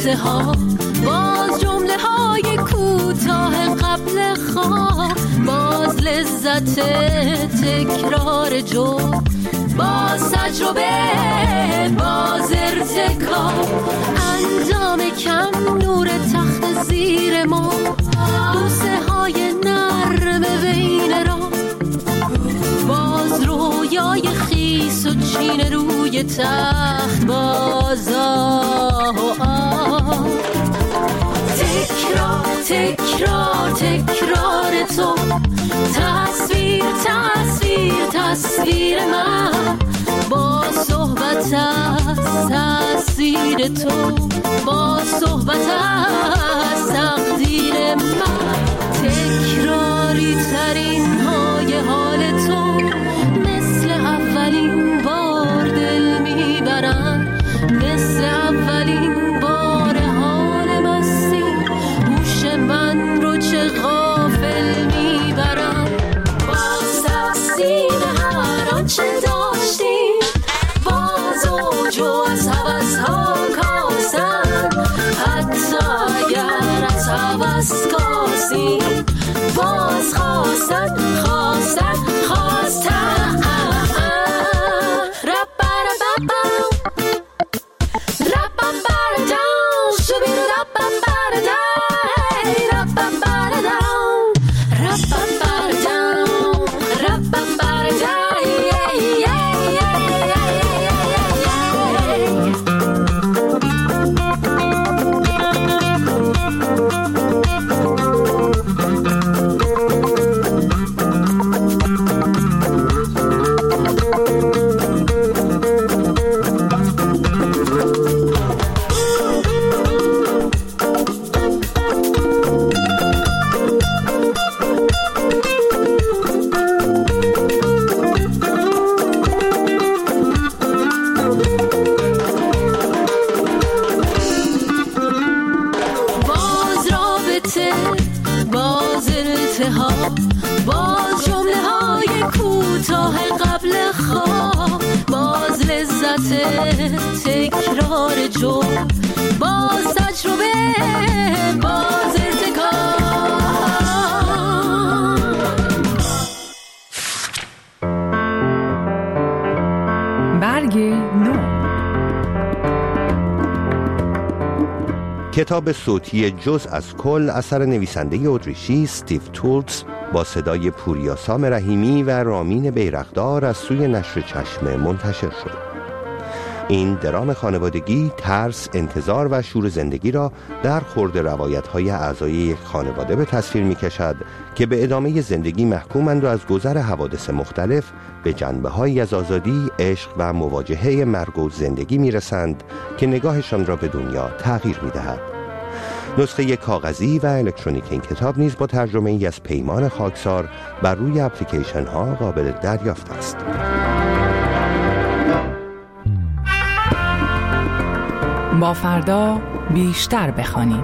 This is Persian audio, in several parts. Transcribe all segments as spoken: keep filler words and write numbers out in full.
التهاب، باز جمله های کوتاه قبل خواب، باز لذت تکرار جو، باز تجربه، باز ارتکاب، انجام کم، نور تخت زیر ما، بوسه های نرم بین را، باز رویای خیس و چین روی تخت، باز آه و آه، تکرار تکرار تکرار تو، تصویر تصویر تصویر من، با صحبت از تأثیر تو، با صحبت از تقدیر من، تکراری ترین های حال تو، مثل اولین بار دل میبرن، مثل اولین بار حال مستی، هوش من رو چه غافل میبرن، باز تقسیم هر آنچه داشتیم، باز اوج و از هوس ها کاسن، حتی اگر از هوس کاسیم، باز خواستن خواستن خواستن، رب برم برم رب برم دام، شبیرو رب برم رب برم رب برم رب برم. باز التهاب، باز جمله های کوتاه قبل خواب، باز لذت تکرار جو، باز تجربه، باز ارتکاب. برگ نو. کتاب صوتی جز از کل اثر نویسنده اتریشی استیو تولتز با صدای پوریا سام رحیمی و رامین بیرقدار از سوی نشر چشمه منتشر شد. این درام خانوادگی ترس، انتظار و شور زندگی را در خورد روایت‌های اعضای یک خانواده به تصویر می‌کشد که به ادامه زندگی محکومند و از گذر حوادث مختلف به جنبه‌هایی از آزادی، عشق و مواجهه مرگ و زندگی می‌رسند که نگاهشان را به دنیا تغییر می‌دهد. نسخه کاغذی و الکترونیک این کتاب نیز با ترجمه ای از پیمان خاکسار بر روی اپلیکیشن ها قابل دریافت است. با فردا بیشتر بخوانیم.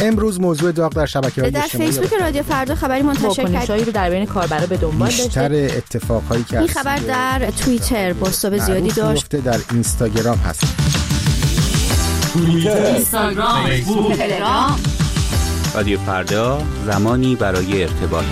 امروز موضوع داغ در شبکه‌های در فیسبوک رادیو فردا خبری منتشر کرد. واکنش‌هایی رو در بین کاربرا به دنبال داشته. بیشتر اتفاقایی که این خبر در توییتر بازتاب زیادی داشت. در اینستاگرام هست. اینستاگرام، فیسبوک، تلگرام. رادیو فردا، زمانی برای ارتباط.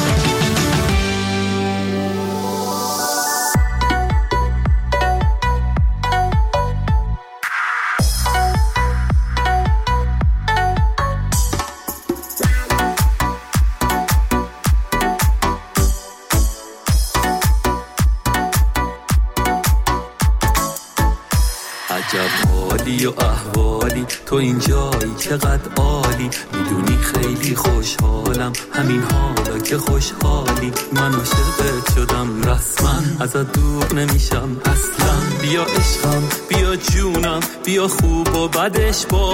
عجب حالی و احوالی تو اینجایی چقدر عالی، میدونی خیلی خوشحالم همین حالا که خوشحالی، من عاشقت شدم رسما ازت دور نمیشم اصلا، بیا عشقم بیا جونم بیا خوب و بدش با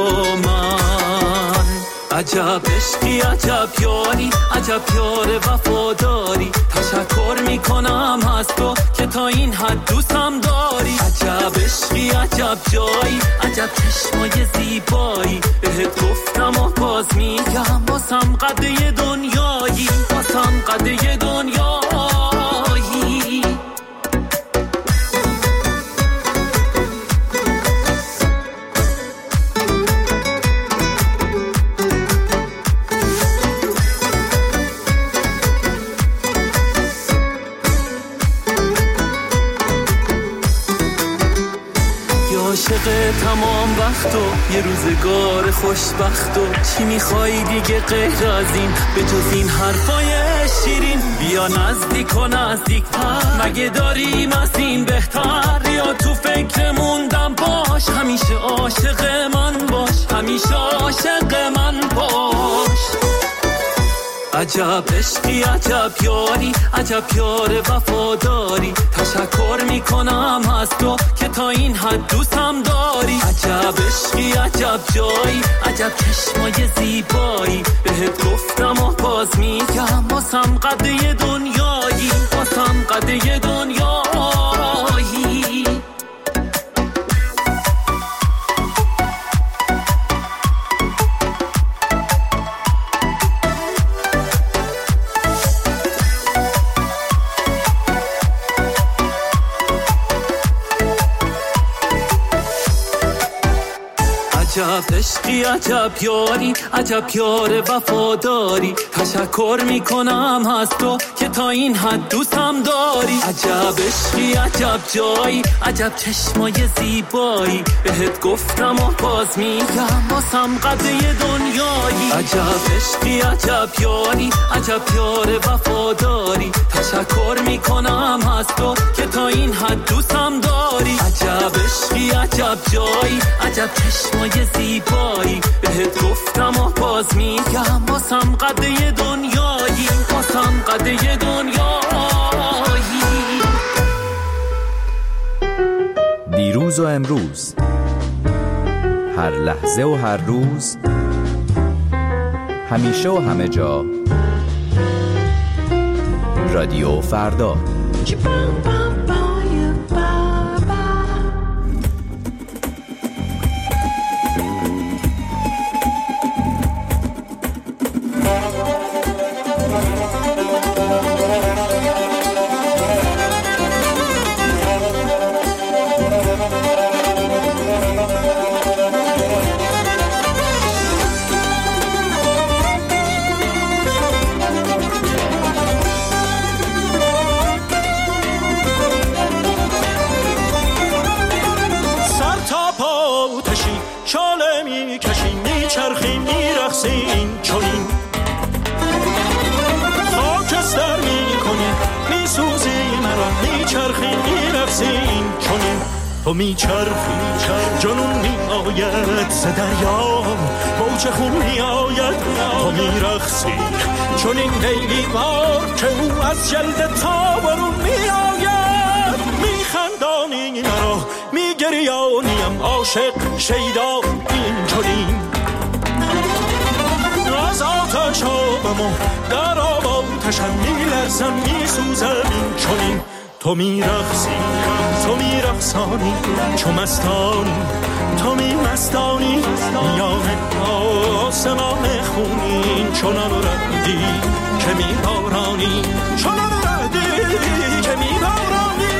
من، عجب عشقی عجب یاری عجب یار وفاداری، تشکر میکنم از تو که تا این حد دوستم داری، عجب عشقی عجب جایی عجب چشمای زیبایی، بهت گفتم و باز میگم واسم قده دنیایی، واسم قده دنیایی. عاشق تمام وقت و یه روزگار خوشبخت و چی میخوای دیگه غیر از این به جز این حرفای شیرین، بیا نزدیک و نزدیکتر مگه داریم از این بهتر، یا تو فکر موندم باش همیشه عاشق من باش همیشه عاشق من باش، عجب عشقی عجب یاری عجب یار وفاداری، تشکر میکنم از تو که تا این حد دوستم داری، عجب عشقی عجب جایی عجب چشمای زیبایی، بهت گفتم و باز میگم واسم قده دنیایی، واسم قده دنیایی. عجب عشقی عجب یاری عجب یار وفاداری، تشکر میکنم از تو که تا این حد دوستم داری، عجب عشقی عجب جایی عجب چشمای زیبایی، بهت گفتم و باز میگم واسم قده دنیایی، عجب عشقی عجب یاری عجب یار وفاداری، تشکر میکنم از تو که تا این حد دوستم داری، عجب عشقی عجب جایی عجب چشمای زیبایی، بهت گفتم و باز میگم واسم قده دنیایی، واسم قده دنیایی. دیروز و امروز، هر لحظه و هر روز، همیشه و همه جا، رادیو فردا. تو میچرخی جنون میآید ز دریا، موج خون میآید تو میرقصی چون این لیلی وار که او از جلد تابرون میآید، میخندانی مرا میگریانیم عاشق شیدا این چنین، از آتش آبم و در آب آتشم میلرزم میسوزم این چنین، تو میرقصی تو میرقصانی چو مستانی تو میمستانی میان آسمان خونین چنان ردی که میبارانی چنان ردی که میبارانی.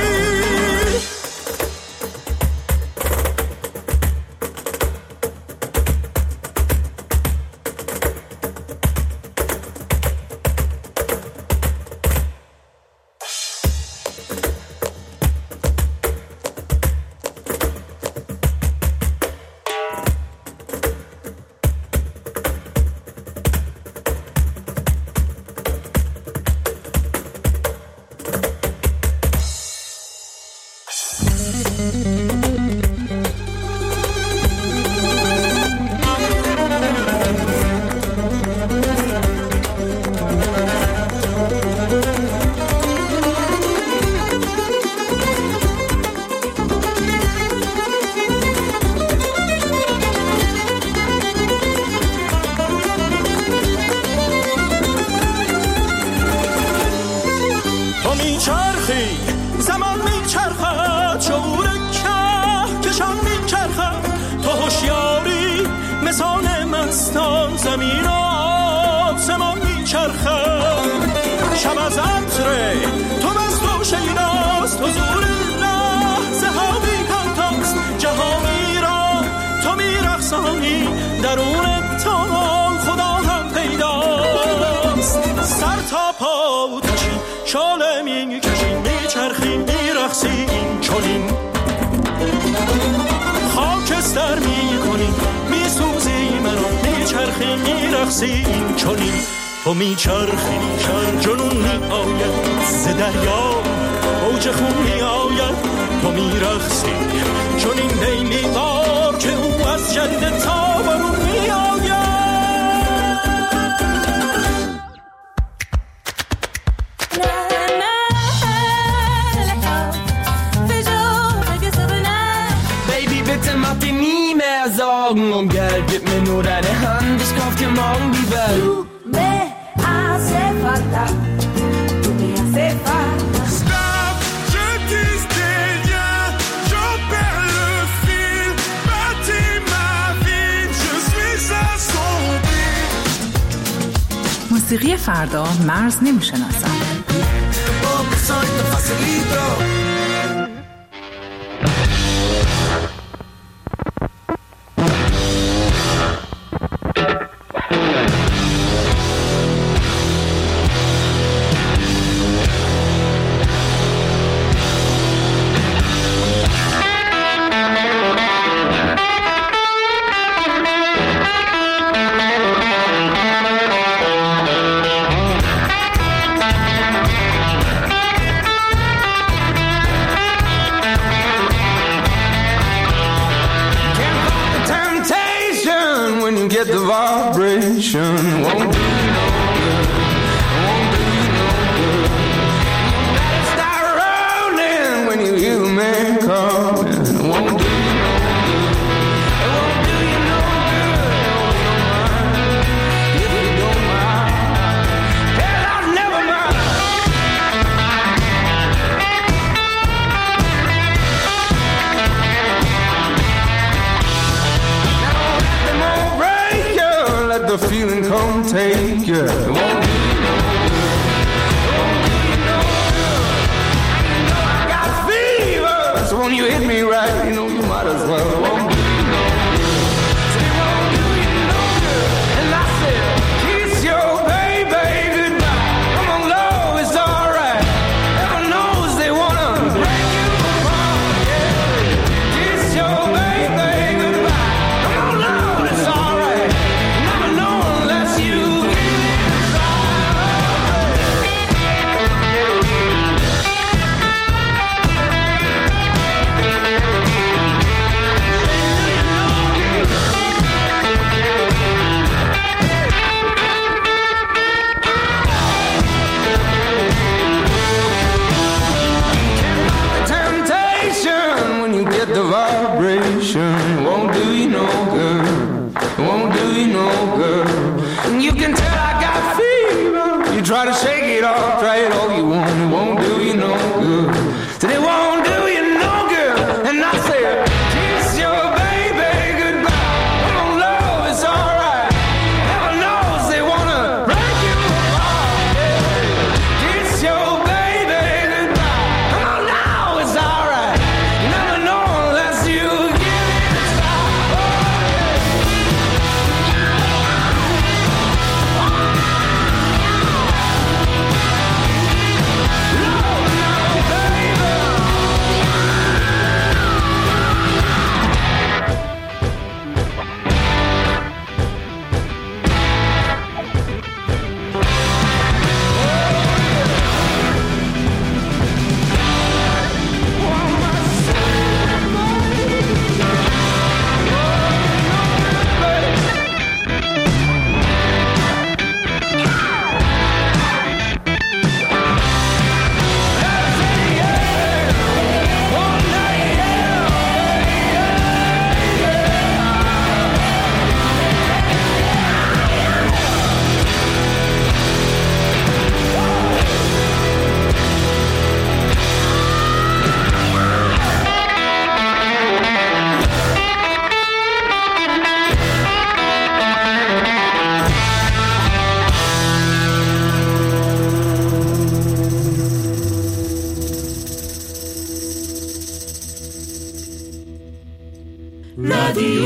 تو میچرخی جنون میآید ز دریا موج خون میآید تو میرقصی چون این لیلی وار که او از جنت تا برون میآید. Baby, bitte mach dir nie mehr Sorgen um Geld, gib mir nur deine Hand, ich kauf dir morgen die Welt. Tu me hace falta. Stop, je tisse des liens, j'en perds le fil. Bâtis ma vie, je suis assombri. موسیقی فردا مرز نمیشناسن. The vibration won't do you no good, won't do you no good. You gotta start rolling when you hear the man calling. It won't do you no good, it won't do you no good. If you don't mind, girl, I'll never mind. Now let them all break you, let the feeling come take you. It won't do you no good, it won't do you no good. You know I got fever, so when you hit me right, you know you might as well. It won't do you no good, it won't do you no good. And I said, kiss your baby goodbye. Come on, love, it's alright. Heaven knows they wanna break you apart, yeah. Kiss your baby goodbye. Come on, love, it's alright. Never know unless you give it a try.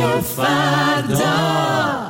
رادیو فردا.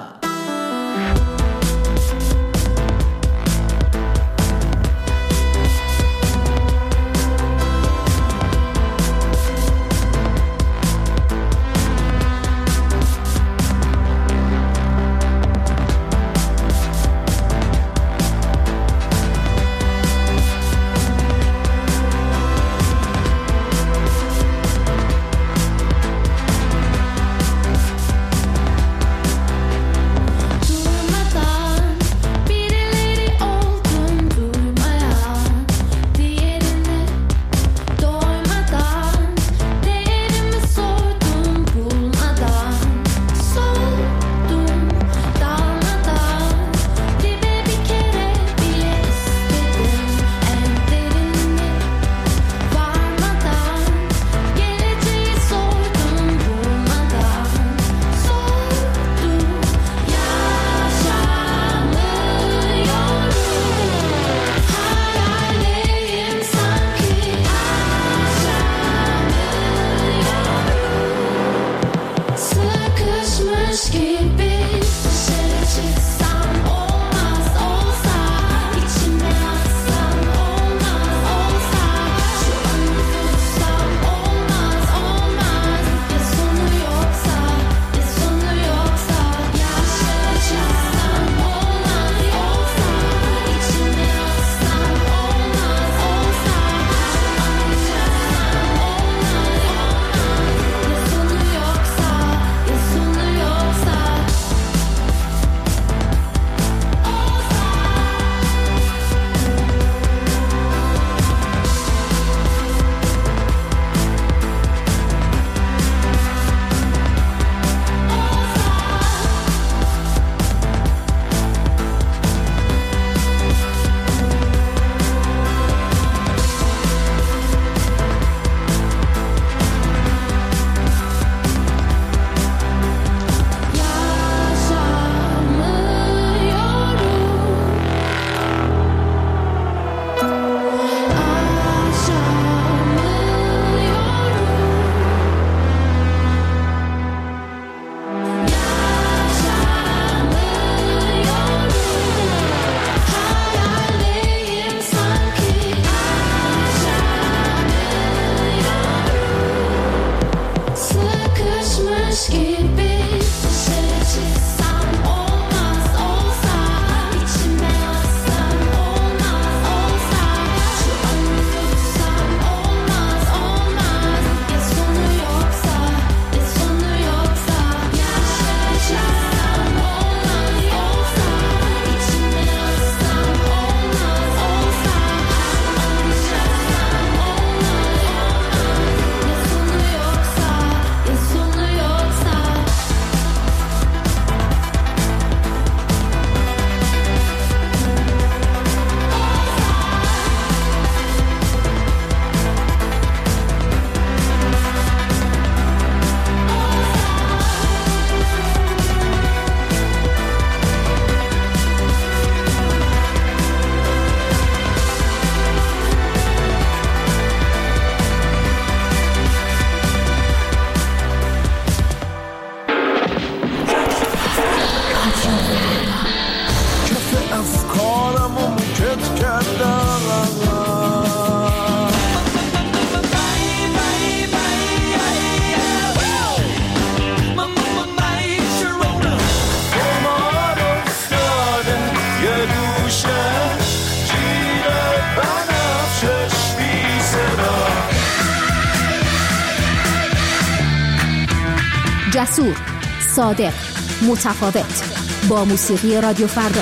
جسور، صادق، متفاوت، با موسیقی رادیو فردا.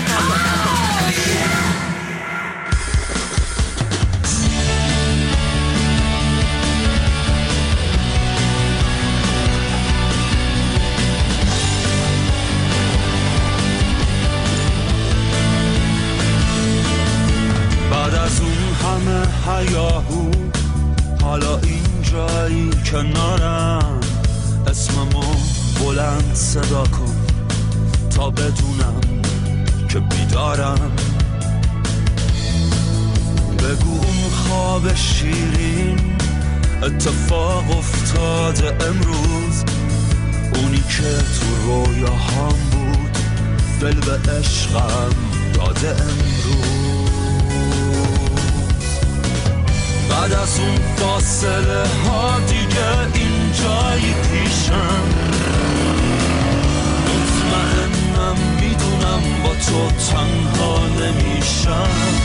بعد از اون همه هیاهو حالا اینجایی کنارم، اسممو بلند صدا کن تا بدونم که بیدارم. بگو اون خواب شیرین اتفاق افتاده امروز، اونی که تو رویاهام بود دل به عشقم داده امروز. بعد از اون فاصله ها دیگه اینجایی پیشم، مطمئنم میدونم با تو تنها نمیشم.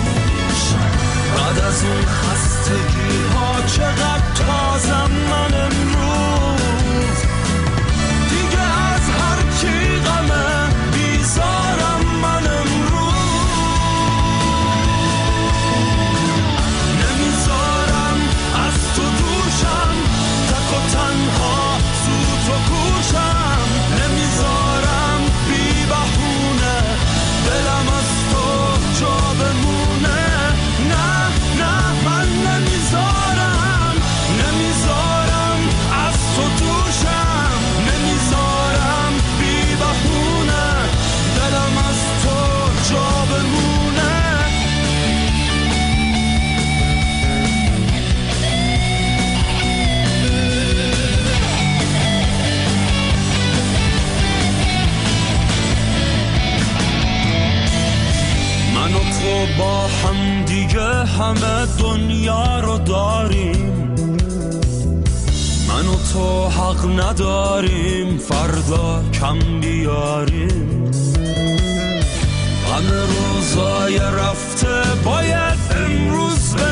بعد از اون خستگی ها چقدر تازم من امروز، دیگه از هر کی غمه بیزارم من امروز. نمیذارم از تو دوشم، تک و تنها سوت و کوشم. نمیذارم بی بهونه دلم از تو جا بمونه. نه نه من نمیذارم، نمیذارم از تو دوشم. نمیذارم بی بهونه دلم از تو جا بمونه. من و تو با هم دیگه همه دنیا رو داریم، من و تو حق نداریم فردا کم بیاریم. غم روزای رفته باید امروز